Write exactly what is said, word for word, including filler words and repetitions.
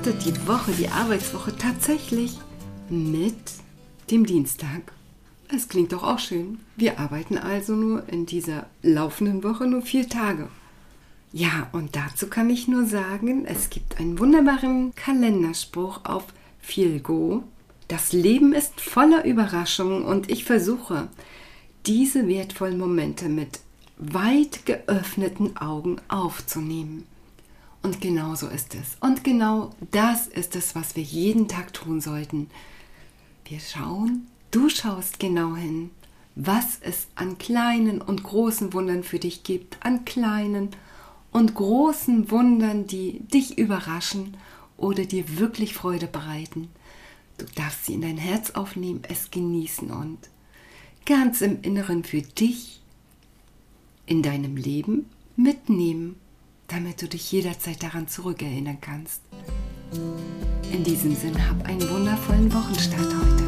startet die Woche, die Arbeitswoche tatsächlich mit dem Dienstag. Es klingt doch auch schön. Wir arbeiten also nur in dieser laufenden Woche nur vier Tage. Ja, und dazu kann ich nur sagen, es gibt einen wunderbaren Kalenderspruch auf Feelgo. Das Leben ist voller Überraschungen und ich versuche, diese wertvollen Momente mit weit geöffneten Augen aufzunehmen. Und genau so ist es. Und genau das ist es, was wir jeden Tag tun sollten. Wir schauen, du schaust genau hin, was es an kleinen und großen Wundern für dich gibt, an kleinen und großen Wundern, die dich überraschen oder dir wirklich Freude bereiten. Du darfst sie in dein Herz aufnehmen, es genießen und ganz im Inneren für dich in deinem Leben mitnehmen, damit du dich jederzeit daran zurückerinnern kannst. In diesem Sinne, hab einen wundervollen Wochenstart heute.